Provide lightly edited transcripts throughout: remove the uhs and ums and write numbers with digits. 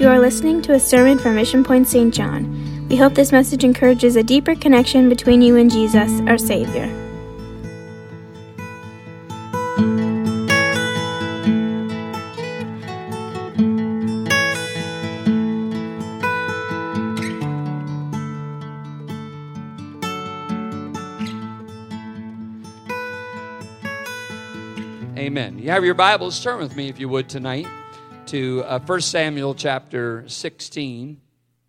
You are listening to a sermon from Mission Point St. John. We hope this message encourages a deeper connection between you and Jesus, our Savior. Amen. You have your Bibles, turn with me if you would tonight to 1 Samuel chapter 16.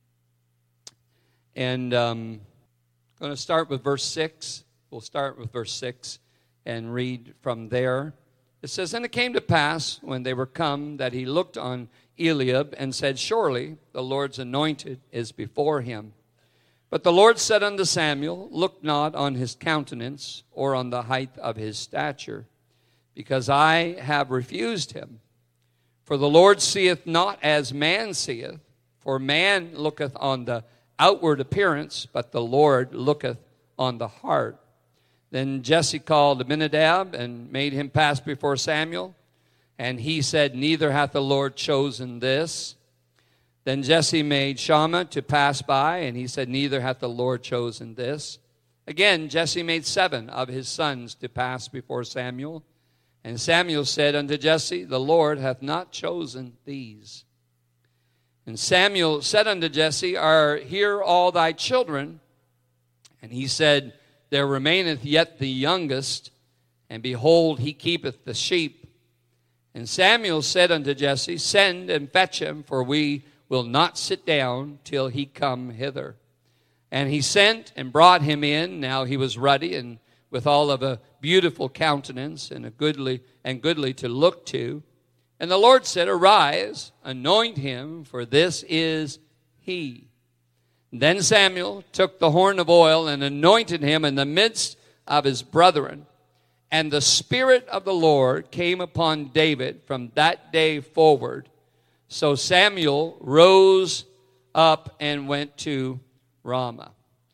And I'm going to start with verse 6. We'll start with verse 6 and read from there. It says, "And it came to pass, when they were come, that he looked on Eliab and said, Surely the Lord's anointed is before him. But the Lord said unto Samuel, Look not on his countenance or on the height of his stature, because I have refused him. For the Lord seeth not as man seeth, for man looketh on the outward appearance, but the Lord looketh on the heart. Then Jesse called Abinadab and made him pass before Samuel. And he said, Neither hath the Lord chosen this. Then Jesse made Shammah to pass by, and he said, Neither hath the Lord chosen this. Again, Jesse made 7 of his sons to pass before Samuel. And Samuel said unto Jesse, The Lord hath not chosen these. And Samuel said unto Jesse, Are here all thy children? And he said, There remaineth yet the youngest, and behold, he keepeth the sheep. And Samuel said unto Jesse, Send and fetch him, for we will not sit down till he come hither. And he sent and brought him in. Now he was ruddy and with all of a beautiful countenance and a goodly to look to. And the Lord said, Arise, anoint him, for this is he. Then Samuel took the horn of oil and anointed him in the midst of his brethren. And the Spirit of the Lord came upon David from that day forward. So Samuel rose up and went to Ramah.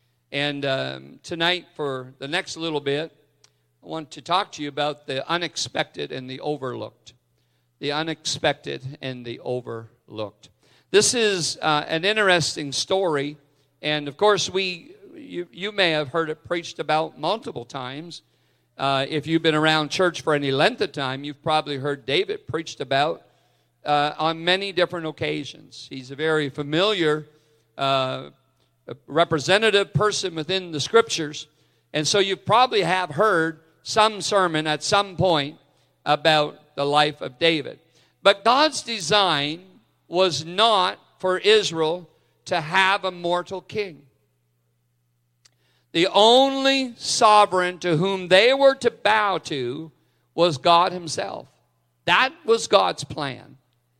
And tonight, for the next little bit, I want to talk to you about the unexpected and the overlooked. The unexpected and the overlooked. This is an interesting story, and of course, you may have heard it preached about multiple times. If you've been around church for any length of time, you've probably heard David preached about on many different occasions. He's a very familiar a representative person within the Scriptures. And so you probably have heard some sermon at some point about the life of David. But God's design was not for Israel to have a mortal king. The only sovereign to whom they were to bow to was God himself. That was God's plan.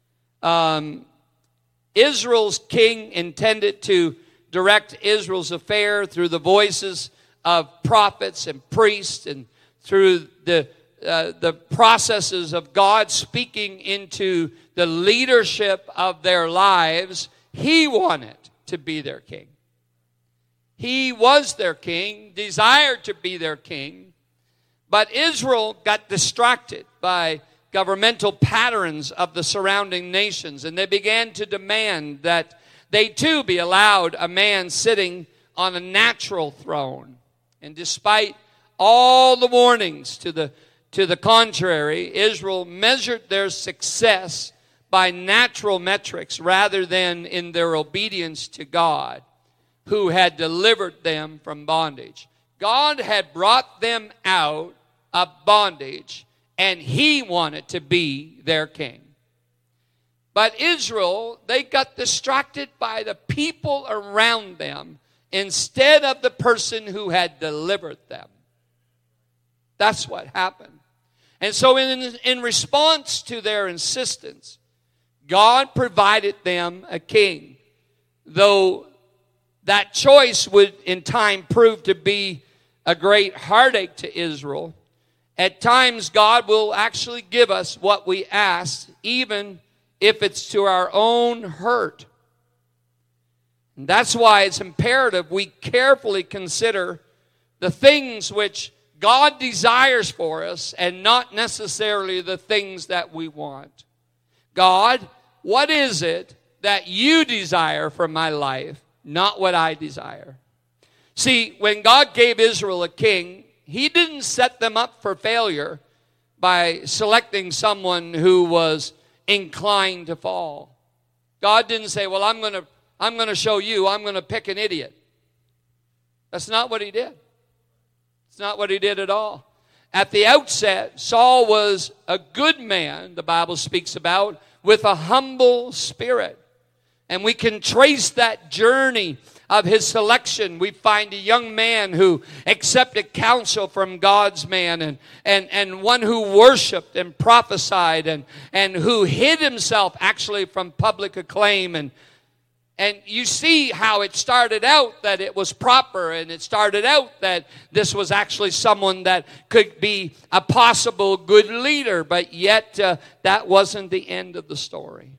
Israel's king intended to direct Israel's affair through the voices of prophets and priests and through the processes of God speaking into the leadership of their lives. He wanted to be their king. He was their king, desired to be their king, but Israel got distracted by governmental patterns of the surrounding nations, and they began to demand that they too be allowed a man sitting on a natural throne. And despite all the warnings to the contrary, Israel measured their success by natural metrics rather than in their obedience to God, who had delivered them from bondage. God had brought them out of bondage, and he wanted to be their king. But Israel, they got distracted by the people around them instead of the person who had delivered them. That's what happened. And so in response to their insistence, God provided them a king. Though that choice would in time prove to be a great heartache to Israel, at times God will actually give us what we ask, even if it's to our own hurt. And that's why it's imperative we carefully consider the things which God desires for us and not necessarily the things that we want. God, what is it that you desire for my life, not what I desire. See, when God gave Israel a king, he didn't set them up for failure by selecting someone who was inclined to fall. God didn't say, well, I'm going to show you, I'm going to pick an idiot. That's not what he did. It's not what he did at all. At the outset, Saul was a good man, the Bible speaks about, with a humble spirit. And we can trace that journey of his selection. We find a young man who accepted counsel from God's man, and one who worshiped and prophesied, and who hid himself actually from public acclaim. And you see how it started out that it was proper, and it started out that this was actually someone that could be a possible good leader, but yet that wasn't the end of the story.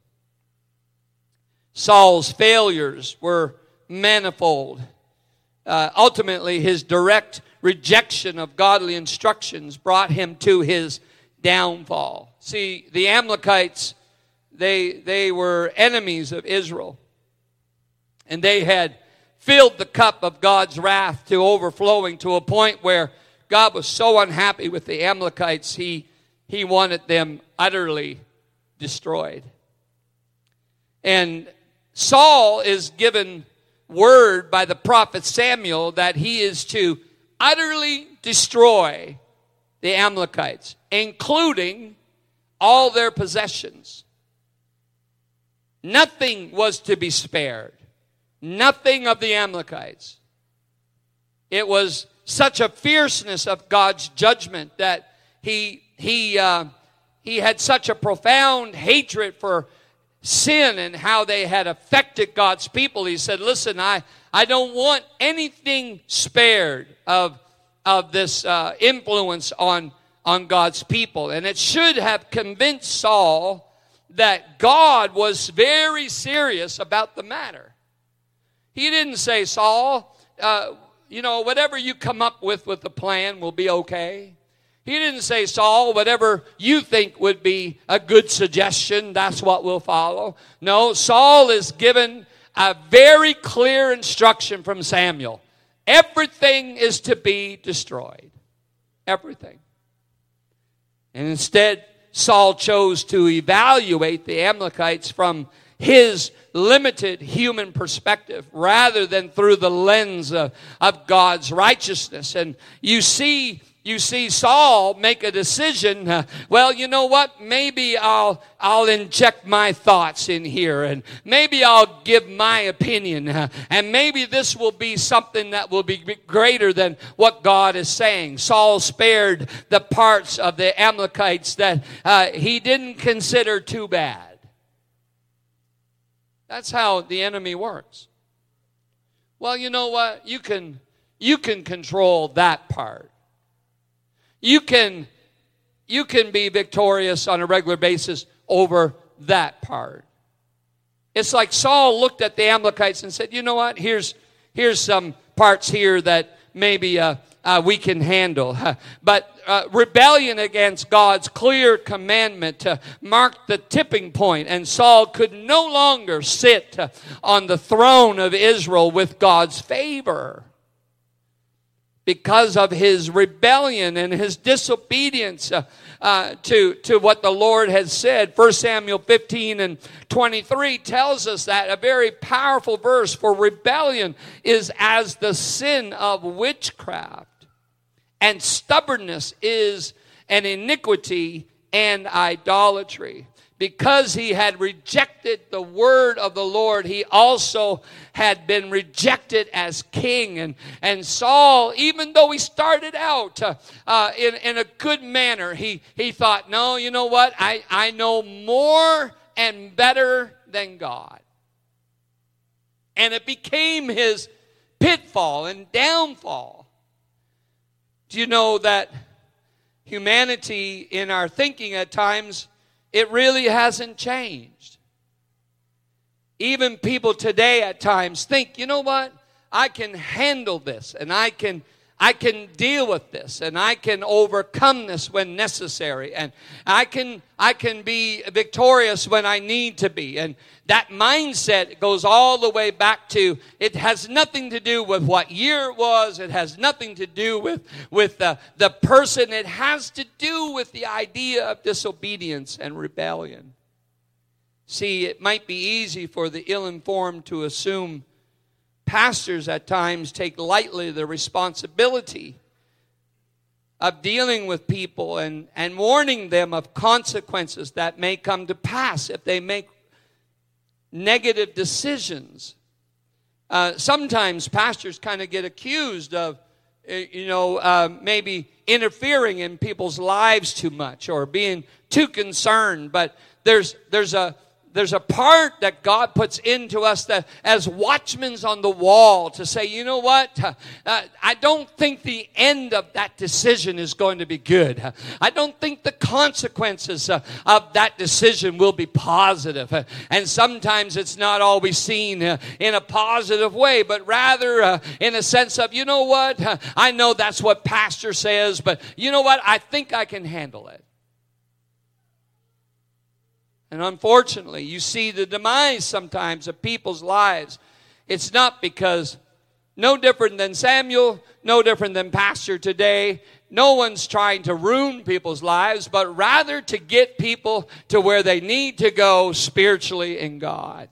Saul's failures were manifold. Ultimately, his direct rejection of godly instructions brought him to his downfall. See, the Amalekites, they were enemies of Israel. And they had filled the cup of God's wrath to overflowing, to a point where God was so unhappy with the Amalekites, he wanted them utterly destroyed. And Saul is given word by the prophet Samuel that he is to utterly destroy the Amalekites, including all their possessions. Nothing was to be spared. Nothing of the Amalekites. It was such a fierceness of God's judgment that he had such a profound hatred for sin and how they had affected God's people. He said, listen, I don't want anything spared of this influence on God's people. And it should have convinced Saul that God was very serious about the matter. He didn't say, Saul, whatever you come up with the plan will be okay. He didn't say, Saul, whatever you think would be a good suggestion, that's what we'll follow. No, Saul is given a very clear instruction from Samuel. Everything is to be destroyed. Everything. And instead, Saul chose to evaluate the Amalekites from his limited human perspective rather than through the lens of God's righteousness. And you see Saul make a decision, well, you know what? Maybe I'll inject my thoughts in here, and maybe I'll give my opinion, and maybe this will be something that will be greater than what God is saying. Saul spared the parts of the Amalekites that he didn't consider too bad. That's how the enemy works. Well, you know what? You can control that part. You can be victorious on a regular basis over that part. It's like Saul looked at the Amalekites and said, you know what? Here's some parts here that maybe we can handle. But rebellion against God's clear commandment marked the tipping point, and Saul could no longer sit on the throne of Israel with God's favor. Because of his rebellion and his disobedience to what the Lord has said. 1 Samuel 15:23 tells us that, a very powerful verse, for rebellion is as the sin of witchcraft, and stubbornness is an iniquity and idolatry. Because he had rejected the word of the Lord, he also had been rejected as king. And Saul, even though he started out in a good manner, he thought, no, you know what? I know more and better than God. And it became his pitfall and downfall. Do you know that humanity in our thinking at times, it really hasn't changed. Even people today at times think, you know what? I can handle this, and I can can deal with this, and I can overcome this when necessary, and I can be victorious when I need to be. And that mindset goes all the way back to, it has nothing to do with what year it was. It has nothing to do with the person. It has to do with the idea of disobedience and rebellion. See, it might be easy for the ill-informed to assume pastors at times take lightly the responsibility of dealing with people and warning them of consequences that may come to pass if they make negative decisions. Sometimes pastors kind of get accused of, maybe interfering in people's lives too much or being too concerned. But there's a part that God puts into us that as watchmen on the wall to say, you know what? I don't think the end of that decision is going to be good. I don't think the consequences of that decision will be positive. And sometimes it's not always seen in a positive way, but rather in a sense of, you know what? I know that's what pastor says, but you know what? I think I can handle it. And unfortunately, you see the demise sometimes of people's lives. It's not because, no different than Samuel, no different than pastor today, no one's trying to ruin people's lives, but rather to get people to where they need to go spiritually in God.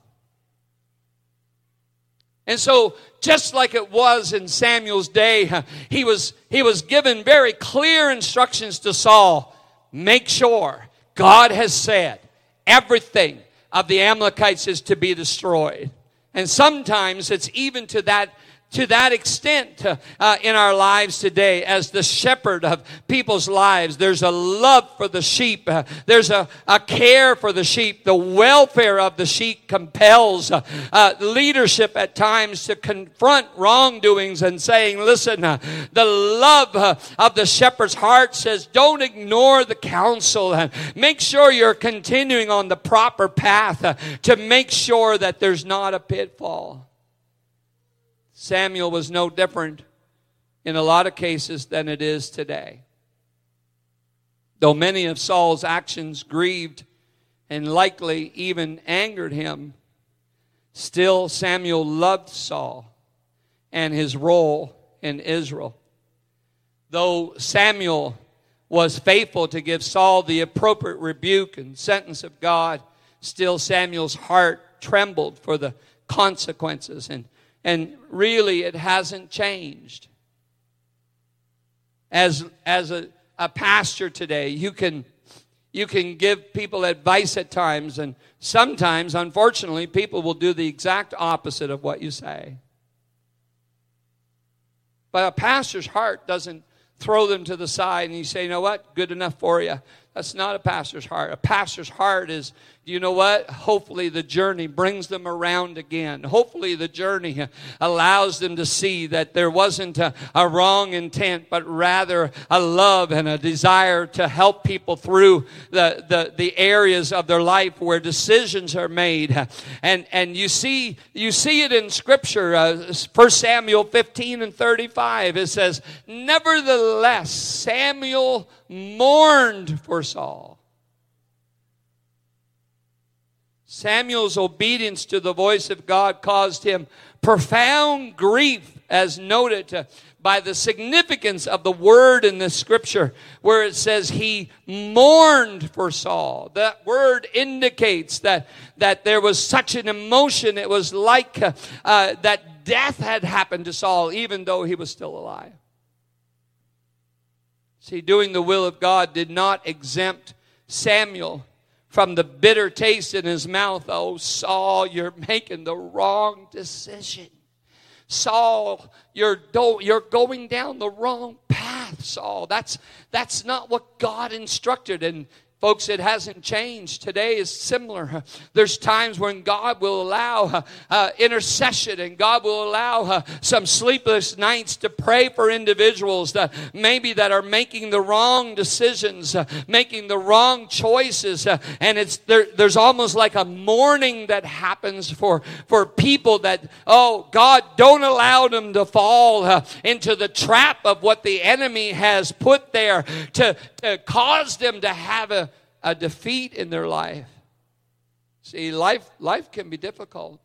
And so, just like it was in Samuel's day, he was given very clear instructions to Saul. Make sure God has said everything of the Amalekites is to be destroyed. And sometimes it's even to that extent in our lives today. As the shepherd of people's lives, there's a love for the sheep. There's a care for the sheep. The welfare of the sheep compels leadership at times to confront wrongdoings and saying, listen, the love of the shepherd's heart says, don't ignore the counsel. Make sure you're continuing on the proper path to make sure that there's not a pitfall. Samuel was no different in a lot of cases than it is today. Though many of Saul's actions grieved and likely even angered him, still Samuel loved Saul and his role in Israel. Though Samuel was faithful to give Saul the appropriate rebuke and sentence of God, still Samuel's heart trembled for the consequences, and really, it hasn't changed. As a pastor today, you can give people advice at times, and sometimes, unfortunately, people will do the exact opposite of what you say. But a pastor's heart doesn't throw them to the side and you say, you know what, good enough for you. That's not a pastor's heart. A pastor's heart is, you know what? Hopefully the journey brings them around again. Hopefully the journey allows them to see that there wasn't a wrong intent, but rather a love and a desire to help people through the areas of their life where decisions are made. And you see it in Scripture, 1 Samuel 15:35. It says, nevertheless, Samuel mourned for Saul. Samuel's obedience to the voice of God caused him profound grief, as noted by the significance of the word in the Scripture, where it says he mourned for Saul. That word indicates that there was such an emotion. It was like that death had happened to Saul, even though he was still alive. See, doing the will of God did not exempt Samuel from the bitter taste in his mouth. Oh, Saul, you're making the wrong decision. Saul, you're going down the wrong path, Saul. That's not what God instructed. And Folks, it hasn't changed. Today is similar. There's times when God will allow intercession, and God will allow some sleepless nights to pray for individuals that maybe that are making the wrong decisions, making the wrong choices, and there's almost like a mourning that happens for people that, oh God, don't allow them to fall into the trap of what the enemy has put there to cause them to have a defeat in their life. See, life can be difficult.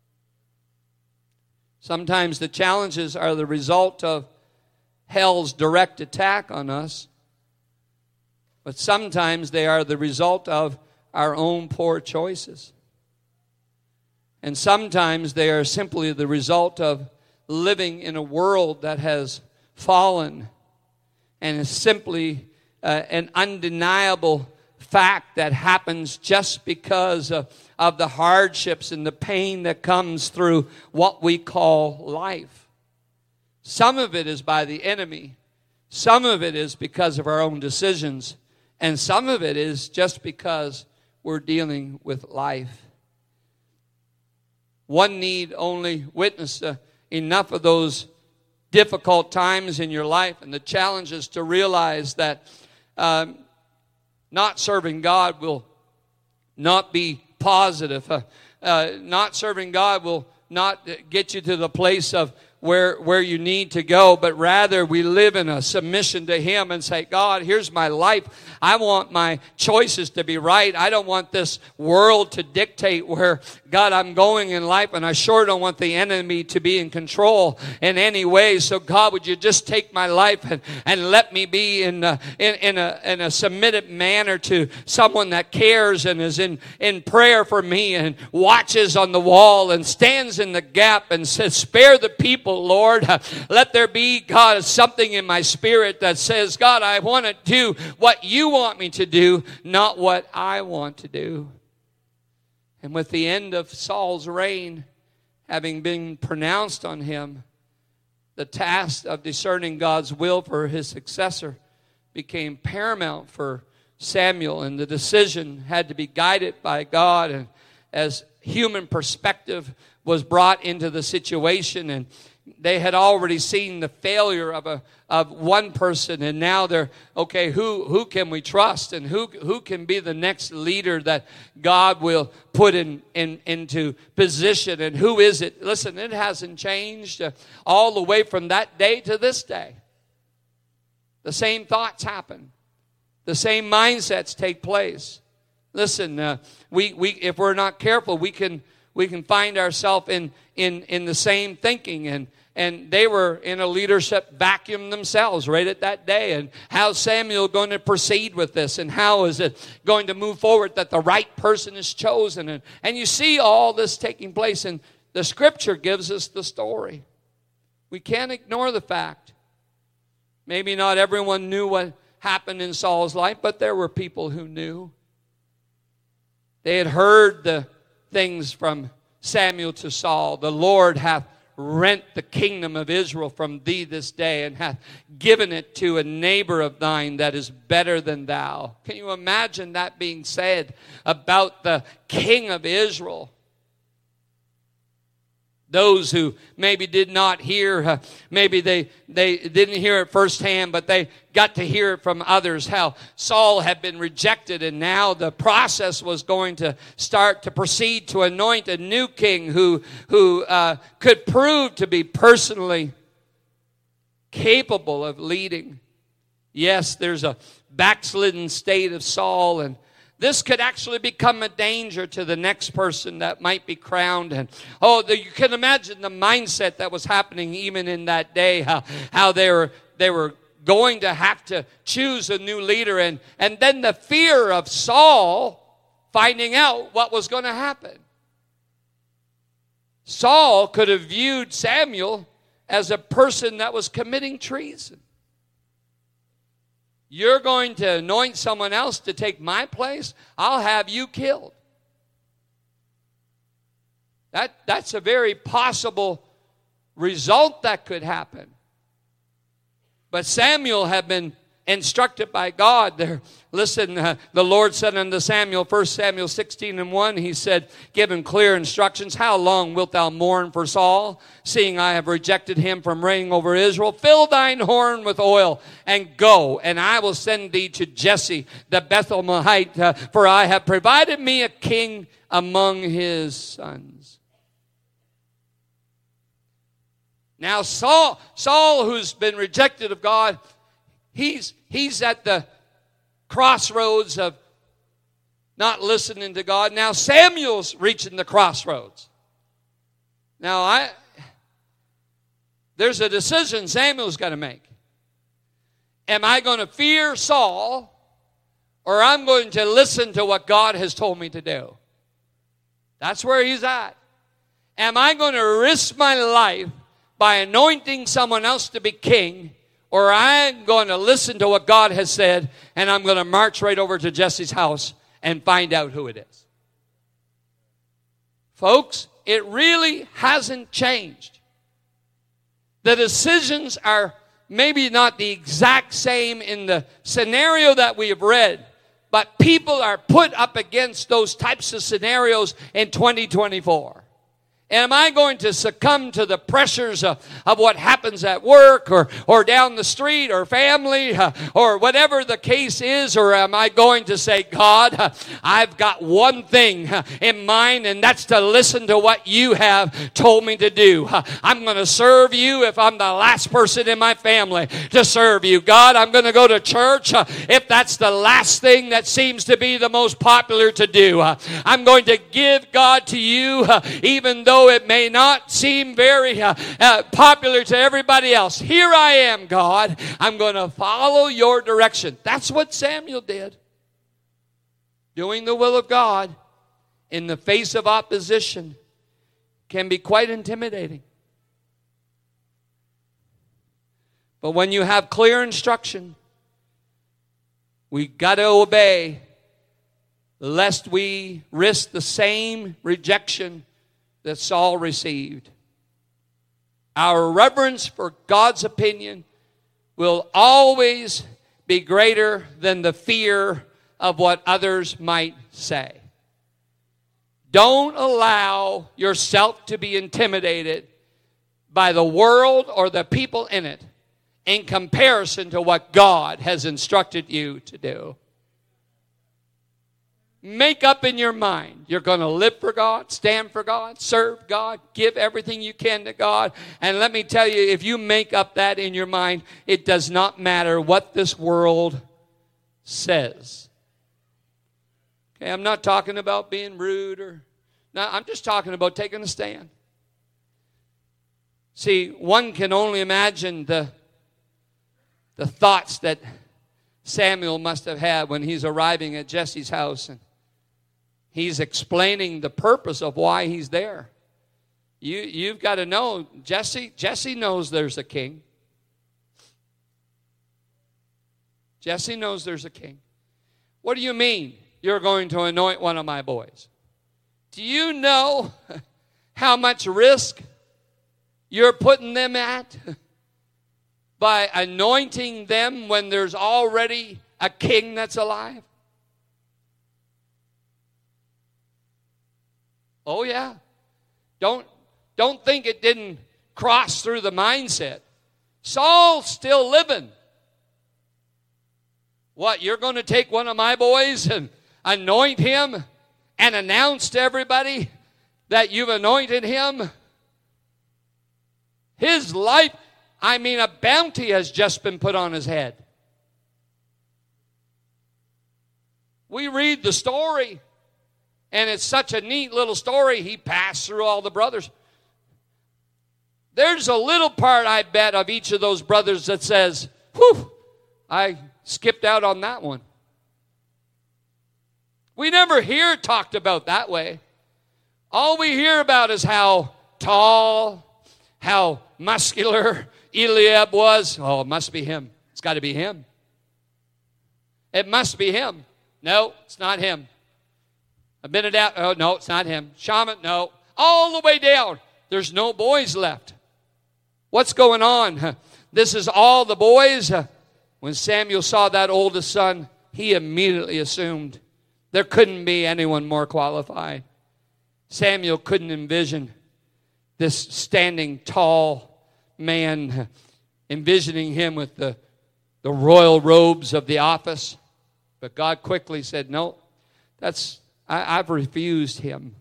Sometimes the challenges are the result of hell's direct attack on us, but sometimes they are the result of our own poor choices. And sometimes they are simply the result of living in a world that has fallen and is simply an undeniable fact that happens just because of the hardships and the pain that comes through what we call life. Some of it is by the enemy. Some of it is because of our own decisions. And some of it is just because we're dealing with life. One need only witness enough of those difficult times in your life and the challenges to realize that not serving God will not be positive. Not serving God will not get you to the place of where you need to go, but rather we live in a submission to Him and say, God, here's my life. I want my choices to be right. I don't want this world to dictate where, God, I'm going in life, and I sure don't want the enemy to be in control in any way. So God, would you just take my life and let me be in a submitted manner to someone that cares and is in prayer for me and watches on the wall and stands in the gap and says, spare the people, Lord. Let there be, God, something in my spirit that says, God, I want to do what you want me to do, not what I want to do. And with the end of Saul's reign having been pronounced on him, the task of discerning God's will for his successor became paramount for Samuel, and the decision had to be guided by God. And as human perspective was brought into the situation, and they had already seen the failure of one person, and now they're, okay, who can we trust, and who can be the next leader that God will put into position, and who is it? Listen, it hasn't changed all the way from that day to this day. The same thoughts happen. The same mindsets take place. Listen, we if we're not careful, we can find ourselves in the same thinking, and they were in a leadership vacuum themselves right at that day. And how's Samuel going to proceed with this? And how is it going to move forward that the right person is chosen? And you see all this taking place, and the Scripture gives us the story. We can't ignore the fact. Maybe not everyone knew what happened in Saul's life, but there were people who knew. They had heard the things from Samuel to Saul. The Lord hath rent the kingdom of Israel from thee this day, and hath given it to a neighbor of thine that is better than thou. Can you imagine that being said about the king of Israel? Those who maybe did not hear, maybe they didn't hear it firsthand, but they got to hear it from others, how Saul had been rejected, and now the process was going to start to proceed to anoint a new king who could prove to be personally capable of leading. Yes, there's a backslidden state of Saul, and this could actually become a danger to the next person that might be crowned. And you can imagine the mindset that was happening even in that day, how they were going to have to choose a new leader, and then the fear of Saul finding out what was going to happen. Saul could have viewed Samuel as a person that was committing treason. You're going to anoint someone else to take my place? I'll have you killed. That's a very possible result that could happen. But Samuel had been instructed by God there. Listen, the Lord said unto Samuel, 1 Samuel 16:1, he said, give him clear instructions. How long wilt thou mourn for Saul, seeing I have rejected him from reigning over Israel? Fill thine horn with oil and go, and I will send thee to Jesse the Bethlehemite, for I have provided me a king among his sons. Now Saul, who's been rejected of God, he's at the crossroads of not listening to God. Now Samuel's reaching the crossroads. Now there's a decision Samuel's got to make. Am I going to fear Saul, or I'm going to listen to what God has told me to do? That's where he's at. Am I going to risk my life by anointing someone else to be king, or I'm going to listen to what God has said, and I'm going to march right over to Jesse's house and find out who it is? Folks, it really hasn't changed. The decisions are maybe not the exact same in the scenario that we have read, but people are put up against those types of scenarios in 2024. Am I going to succumb to the pressures of what happens at work or down the street or family or whatever the case is? Or am I going to say, God, I've got one thing in mind, and that's to listen to what you have told me to do. I'm going to serve you if I'm the last person in my family to serve you. God, I'm going to go to church if that's the last thing that seems to be the most popular to do. I'm going to give God to you even though it may not seem very popular to everybody else. Here I am, God. I'm going to follow your direction. That's what Samuel did. Doing the will of God in the face of opposition can be quite intimidating. But when you have clear instruction, we got to obey, lest we risk the same rejection that Saul received. Our reverence for God's opinion will always be greater than the fear of what others might say. Don't allow yourself to be intimidated by the world or the people in it in comparison to what God has instructed you to do. Make up in your mind, you're going to live for God, stand for God, serve God, give everything you can to God. And let me tell you, if you make up that in your mind, it does not matter what this world says. Okay, I'm not talking about being rude I'm just talking about taking a stand. See, one can only imagine the thoughts that Samuel must have had when he's arriving at Jesse's house and he's explaining the purpose of why he's there. You've got to know, Jesse knows there's a king. Jesse knows there's a king. What do you mean you're going to anoint one of my boys? Do you know how much risk you're putting them at by anointing them when there's already a king that's alive? Oh, yeah. Don't think it didn't cross through the mindset. Saul's still living. What, you're going to take one of my boys and anoint him and announce to everybody that you've anointed him? His life, a bounty has just been put on his head. We read the story. And it's such a neat little story. He passed through all the brothers. There's a little part, I bet, of each of those brothers that says, whew, I skipped out on that one. We never hear it talked about that way. All we hear about is how tall, how muscular Eliab was. Oh, it must be him. It's got to be him. It must be him. No, it's not him. Abinadab, oh, no, it's not him. Shammah, no. All the way down. There's no boys left. What's going on? This is all the boys. When Samuel saw that oldest son, he immediately assumed there couldn't be anyone more qualified. Samuel couldn't envision this standing tall man, envisioning him with the royal robes of the office. But God quickly said, no, I've refused him.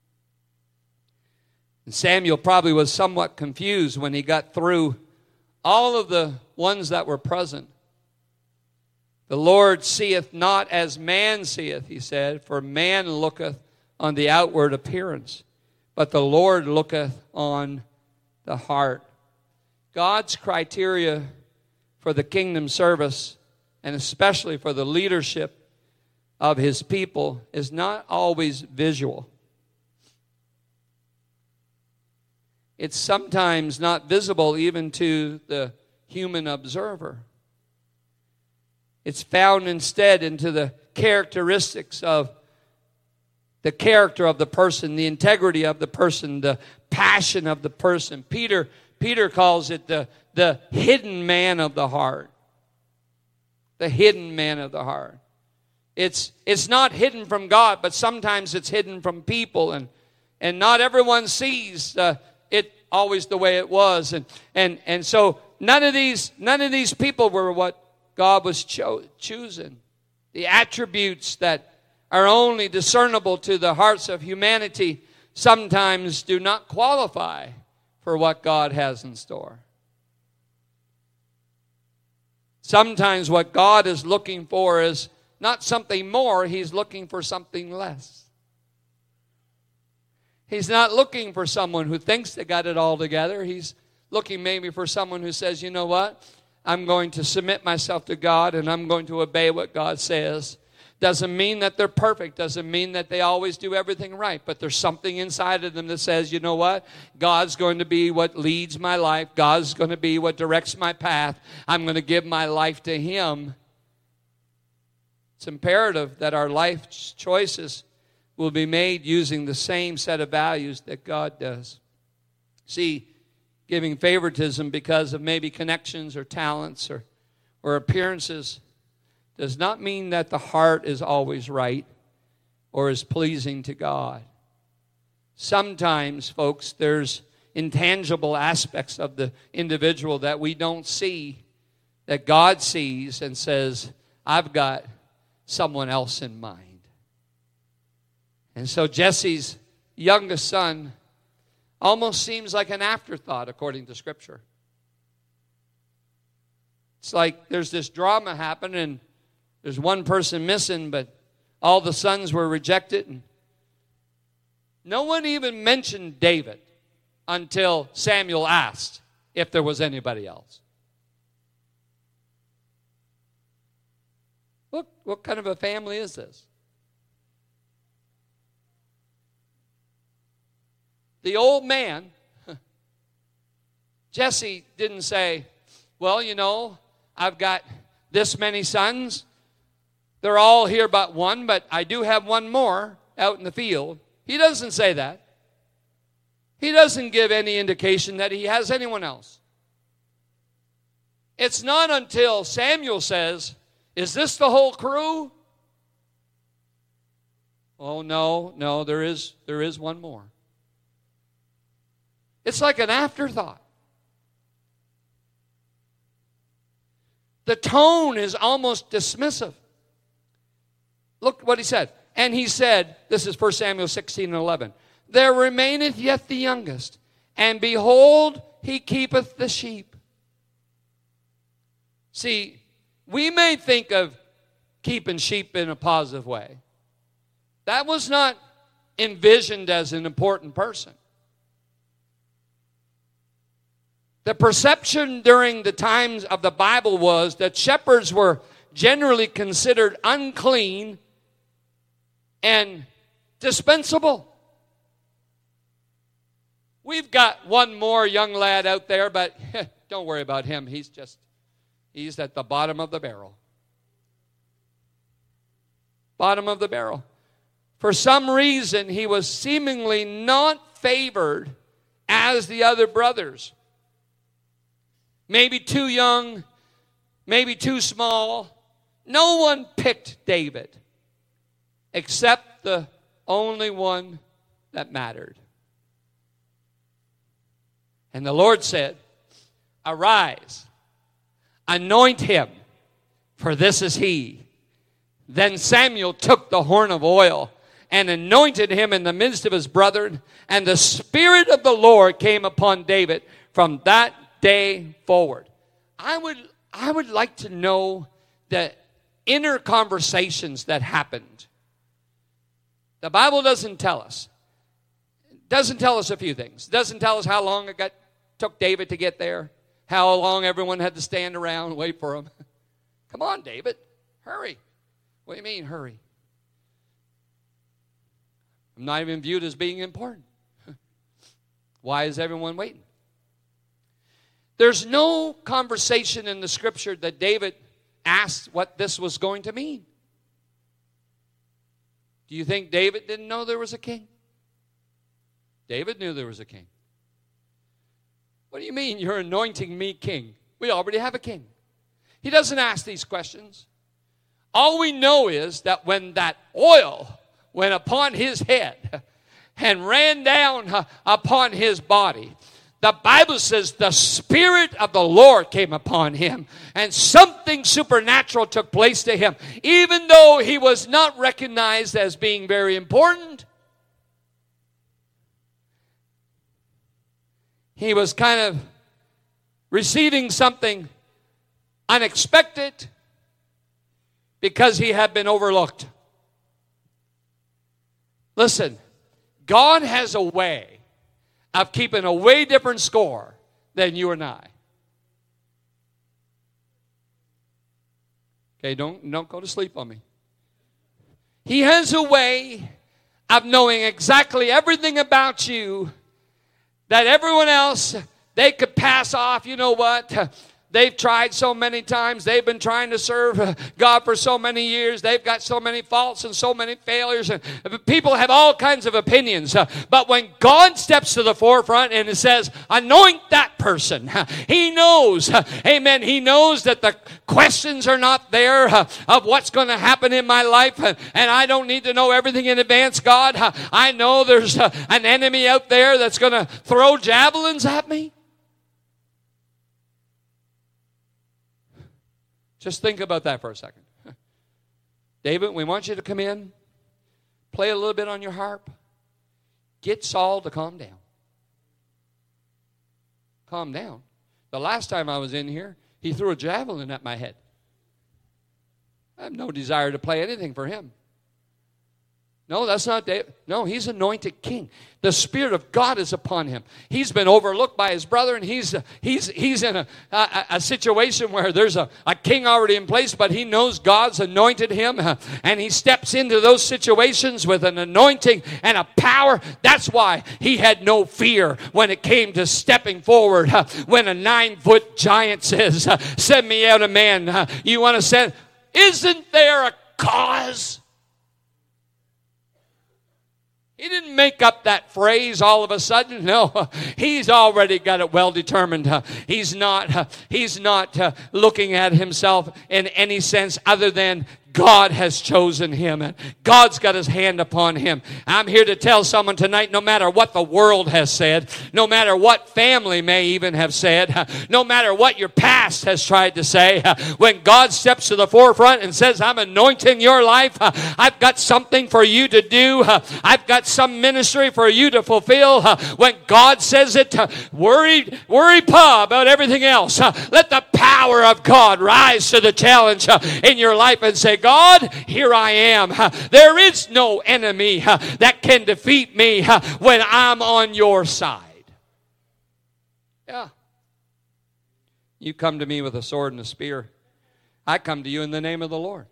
And Samuel probably was somewhat confused when he got through all of the ones that were present. The Lord seeth not as man seeth, he said, for man looketh on the outward appearance, but the Lord looketh on the heart. God's criteria for the kingdom service, and especially for the leadership of his people, is not always visual. It's sometimes not visible even to the human observer. It's found instead into the characteristics of the character of the person, the integrity of the person, the passion of the person. Peter calls it the hidden man of the heart. The hidden man of the heart. It's not hidden from God, but sometimes it's hidden from people, and not everyone sees it always the way it was, and so none of these people were what God was choosing. The attributes that are only discernible to the hearts of humanity sometimes do not qualify for what God has in store. Sometimes what God is looking for is not something more, he's looking for something less. He's not looking for someone who thinks they got it all together. He's looking maybe for someone who says, you know what? I'm going to submit myself to God and I'm going to obey what God says. Doesn't mean that they're perfect. Doesn't mean that they always do everything right. But there's something inside of them that says, you know what? God's going to be what leads my life. God's going to be what directs my path. I'm going to give my life to Him. It's imperative that our life choices will be made using the same set of values that God does. See, giving favoritism because of maybe connections or talents or appearances does not mean that the heart is always right or is pleasing to God. Sometimes, folks, there's intangible aspects of the individual that we don't see, that God sees and says, I've got someone else in mind. And so Jesse's youngest son almost seems like an afterthought according to Scripture. It's like there's this drama happening and there's one person missing, but all the sons were rejected. And no one even mentioned David until Samuel asked if there was anybody else. What kind of a family is this? The old man, Jesse, didn't say, well, you know, I've got this many sons. They're all here but one, but I do have one more out in the field. He doesn't say that. He doesn't give any indication that he has anyone else. It's not until Samuel says, is this the whole crew? Oh, no, there is one more. It's like an afterthought. The tone is almost dismissive. Look what he said. And he said, this is 1 Samuel 16:11. There remaineth yet the youngest, and behold, he keepeth the sheep. See, we may think of keeping sheep in a positive way. That was not envisioned as an important person. The perception during the times of the Bible was that shepherds were generally considered unclean and dispensable. We've got one more young lad out there, but don't worry about him. He's at the bottom of the barrel. Bottom of the barrel. For some reason, he was seemingly not favored as the other brothers. Maybe too young maybe too small. No one picked David except the only one that mattered. And the Lord said, arise, anoint him, for this is he. Then Samuel took the horn of oil and anointed him in the midst of his brethren, and the Spirit of the Lord came upon David from that day forward. I would like to know the inner conversations that happened. The Bible doesn't tell us. It doesn't tell us a few things. It doesn't tell us how long it took David to get there, how long everyone had to stand around and wait for him. Come on, David, hurry. What do you mean, hurry? I'm not even viewed as being important. Why is everyone waiting? There's no conversation in the scripture that David asked what this was going to mean. Do you think David didn't know there was a king? David knew there was a king. What do you mean you're anointing me king? We already have a king. He doesn't ask these questions. All we know is that when that oil went upon his head and ran down upon his body, the Bible says the Spirit of the Lord came upon him, and something supernatural took place to him. Even though he was not recognized as being very important, he was kind of receiving something unexpected because he had been overlooked. Listen, God has a way of keeping a way different score than you and I. Okay, don't go to sleep on me. He has a way of knowing exactly everything about you that everyone else, they could pass off. You know what? They've tried so many times. They've been trying to serve God for so many years. They've got so many faults and so many failures. And people have all kinds of opinions. But when God steps to the forefront and it says, anoint that person, He knows, amen, He knows that the questions are not there of what's going to happen in my life. And I don't need to know everything in advance, God. I know there's an enemy out there that's going to throw javelins at me. Just think about that for a second. David, we want you to come in, play a little bit on your harp, get Saul to calm down. Calm down. The last time I was in here, he threw a javelin at my head. I have no desire to play anything for him. No, that's not David. No, he's anointed king. The Spirit of God is upon him. He's been overlooked by his brother, and he's in a situation where there's a king already in place, but he knows God's anointed him, and he steps into those situations with an anointing and a power. That's why he had no fear when it came to stepping forward. When a 9-foot giant says, send me out a man. You want to send? Isn't there a cause? He didn't make up that phrase all of a sudden. No, he's already got it well determined. He's not looking at himself in any sense other than God has chosen him, and God's got his hand upon him. I'm here to tell someone tonight, no matter what the world has said, no matter what family may even have said, no matter what your past has tried to say, when God steps to the forefront and says, I'm anointing your life, I've got something for you to do, I've got some ministry for you to fulfill. When God says it, worry pa about everything else. Let the power of God rise to the challenge in your life and say, God, here I am. There is no enemy that can defeat me when I'm on your side. Yeah. You come to me with a sword and a spear. I come to you in the name of the Lord.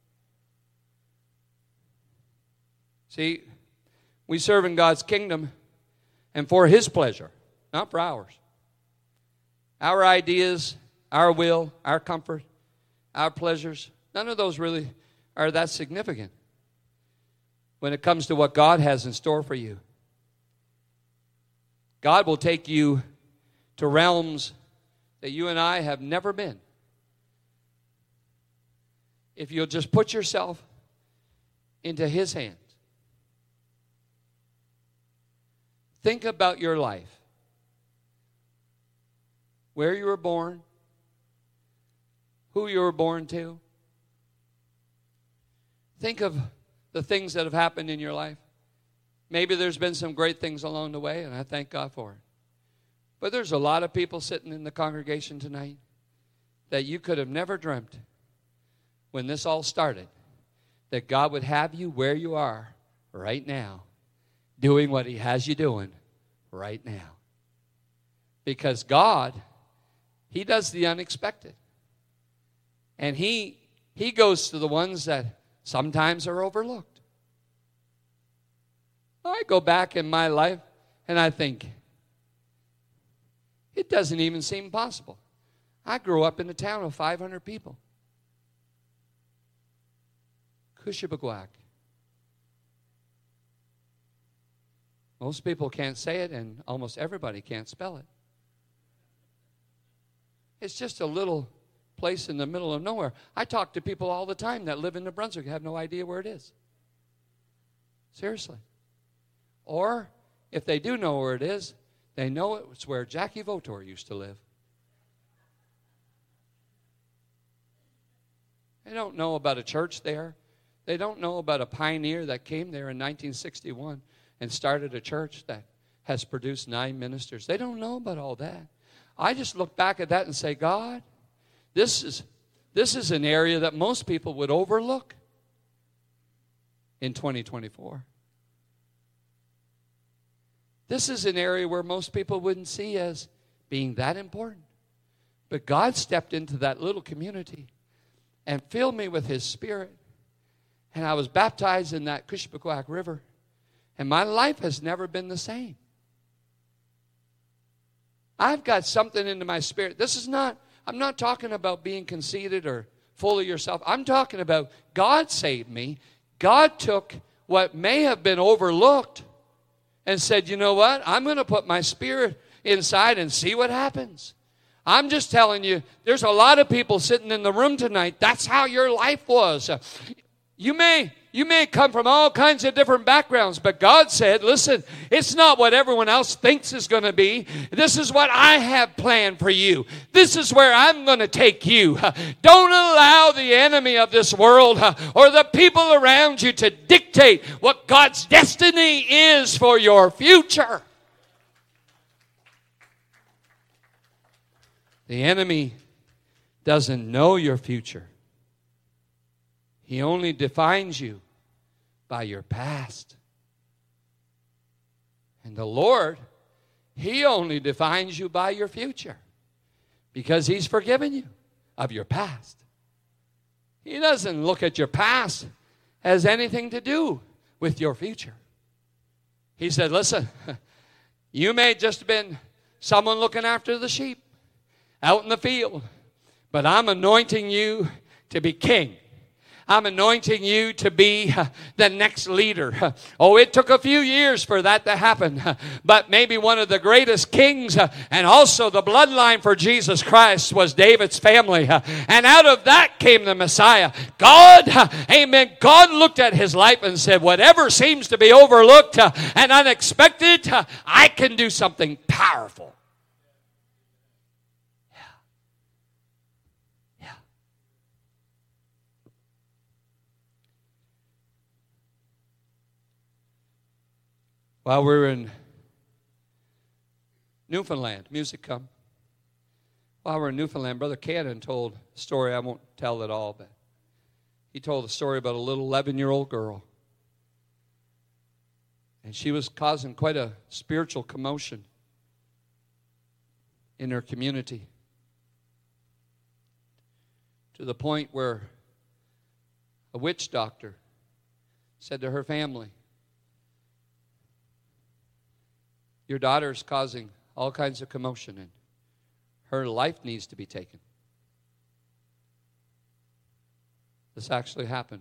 See, we serve in God's kingdom and for His pleasure, not for ours. Our ideas, our will, our comfort, our pleasures, none of those really are that significant when it comes to what God has in store for you. God will take you to realms that you and I have never been. if you'll just put yourself into His hands. Think about your life. Where you were born, who you were born to. Think of the things that have happened in your life. Maybe there's been some great things along the way, and I thank God for it. But there's a lot of people sitting in the congregation tonight that you could have never dreamt when this all started that God would have you where you are right now, doing what He has you doing right now. Because God, He does the unexpected. And He goes to the ones that sometimes are overlooked. I go back in my life and I think, it doesn't even seem possible. I grew up in a town of 500 people. Kushibaguak. Most people can't say it, and almost everybody can't spell it. It's just a little place in the middle of nowhere. I talk to people all the time that live in New Brunswick and have no idea where it is. Seriously. Or, if they do know where it is, they know it's where Jackie Votor used to live. They don't know about a church there. They don't know about a pioneer that came there in 1961 and started a church that has produced 9 ministers. They don't know about all that. I just look back at that and say, God, this is an area that most people would overlook in 2024. This is an area where most people wouldn't see as being that important. But God stepped into that little community and filled me with His Spirit. And I was baptized in that Kushibaguak River. And my life has never been the same. I've got something into my spirit. I'm not talking about being conceited or full of yourself. I'm talking about God saved me. God took what may have been overlooked and said, you know what? I'm going to put my Spirit inside and see what happens. I'm just telling you, there's a lot of people sitting in the room tonight. That's how your life was. You may come from all kinds of different backgrounds, but God said, listen, it's not what everyone else thinks is going to be. This is what I have planned for you. This is where I'm going to take you. Don't allow the enemy of this world or the people around you to dictate what God's destiny is for your future. The enemy doesn't know your future. He only defines you by your past. And the Lord, He only defines you by your future because He's forgiven you of your past. He doesn't look at your past as anything to do with your future. He said, listen, you may just have been someone looking after the sheep out in the field, but I'm anointing you to be king. I'm anointing you to be the next leader. Oh, it took a few years for that to happen. But maybe one of the greatest kings and also the bloodline for Jesus Christ was David's family. And out of that came the Messiah. God, amen, God looked at his life and said, whatever seems to be overlooked and unexpected, I can do something powerful. While we were in Newfoundland, music come. While we were in Newfoundland, Brother Cannon told a story. I won't tell it all, but he told a story about a little 11-year-old girl. And she was causing quite a spiritual commotion in her community, to the point where a witch doctor said to her family, your daughter's causing all kinds of commotion, and her life needs to be taken. This actually happened.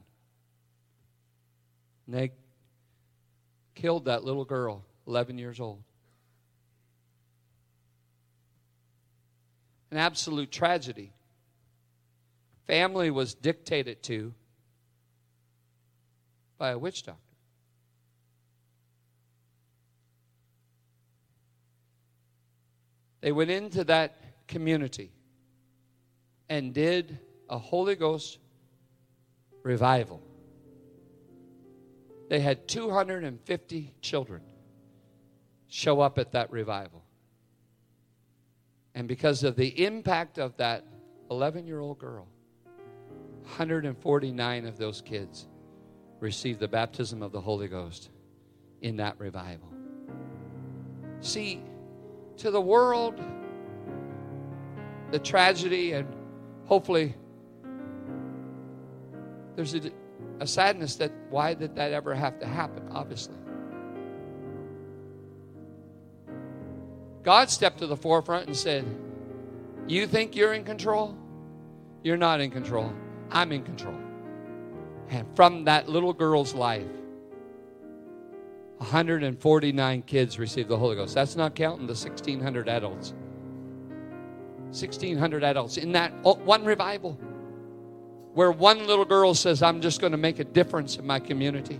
And they killed that little girl, 11 years old. An absolute tragedy family was dictated to by a witch doctor. They went into that community and did a Holy Ghost revival. They had 250 children show up at that revival. And because of the impact of that 11-year-old girl, 149 of those kids received the baptism of the Holy Ghost in that revival. See, to the world, the tragedy, and hopefully there's a sadness that why did that ever have to happen, obviously. God stepped to the forefront and said, you think you're in control? You're not in control. I'm in control. And from that little girl's life, 149 kids received the Holy Ghost. That's not counting the 1,600 adults. 1,600 adults in that one revival where one little girl says, I'm just going to make a difference in my community.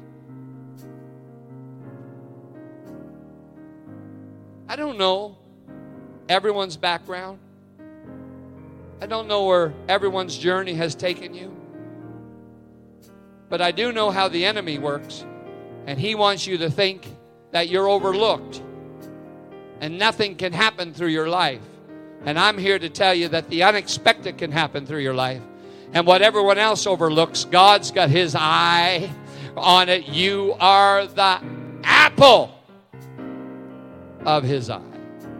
I don't know everyone's background. I don't know where everyone's journey has taken you. But I do know how the enemy works. And he wants you to think that you're overlooked and nothing can happen through your life. And I'm here to tell you that the unexpected can happen through your life. And what everyone else overlooks, God's got his eye on it. You are the apple of his eye.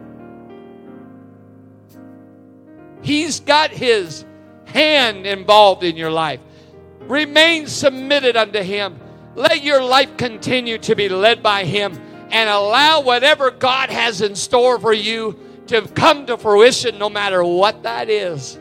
He's got his hand involved in your life. Remain submitted unto him. Let your life continue to be led by him and allow whatever God has in store for you to come to fruition no matter what that is.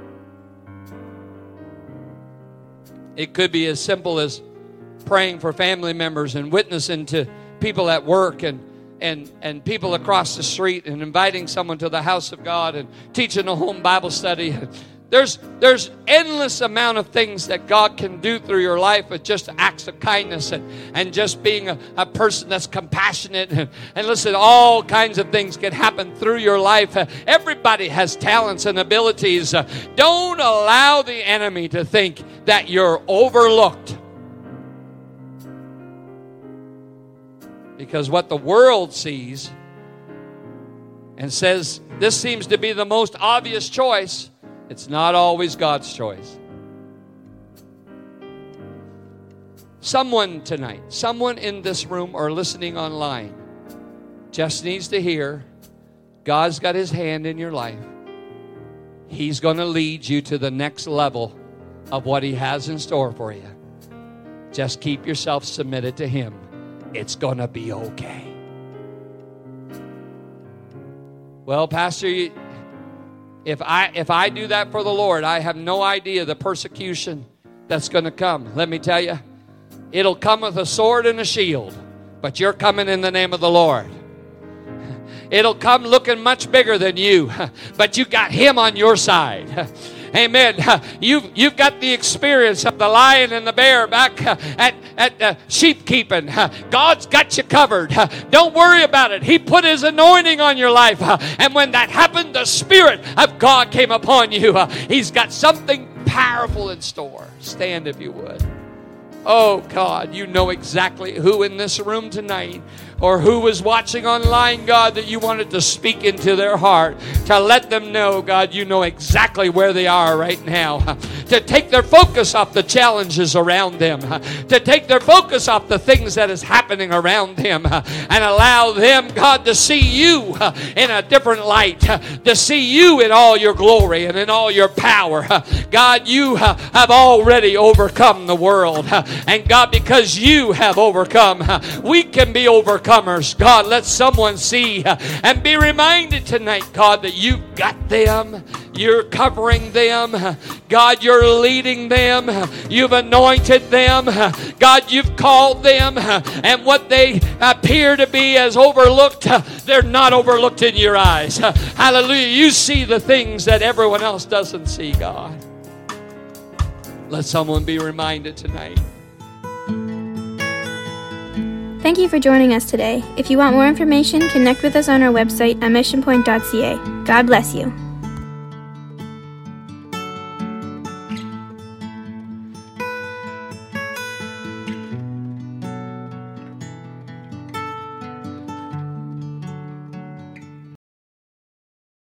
It could be as simple as praying for family members and witnessing to people at work and people across the street and inviting someone to the house of God and teaching a home Bible study. There's endless amount of things that God can do through your life with just acts of kindness and just being a person that's compassionate. And listen, all kinds of things can happen through your life. Everybody has talents and abilities. Don't allow the enemy to think that you're overlooked. Because what the world sees and says, this seems to be the most obvious choice, it's not always God's choice. Someone tonight, someone in this room or listening online just needs to hear God's got his hand in your life. He's going to lead you to the next level of what he has in store for you. Just keep yourself submitted to him. It's going to be okay. Well, Pastor, if I do that for the Lord, I have no idea the persecution that's going to come. Let me tell you, it'll come with a sword and a shield, but you're coming in the name of the Lord. It'll come looking much bigger than you, but you got him on your side. Amen. You've got the experience of the lion and the bear back at sheep keeping. God's got you covered. Don't worry about it. He put his anointing on your life. And when that happened, the Spirit of God came upon you. He's got something powerful in store. Stand if you would. Oh, God, you know exactly who in this room tonight or who was watching online, God, that you wanted to speak into their heart, to let them know, God, you know exactly where they are right now, to take their focus off the challenges around them, to take their focus off the things that is happening around them, and allow them, God, to see you in a different light, to see you in all your glory and in all your power. God, you have already overcome the world, and God, because you have overcome, we can be overcomers. God, let someone see and be reminded tonight, God, that you've got them. You're covering them. God, you're leading them. You've anointed them. God, you've called them. And what they appear to be as overlooked, they're not overlooked in your eyes. Hallelujah. You see the things that everyone else doesn't see, God. Let someone be reminded tonight. Thank you for joining us today. If you want more information, connect with us on our website at missionpoint.ca. God bless you.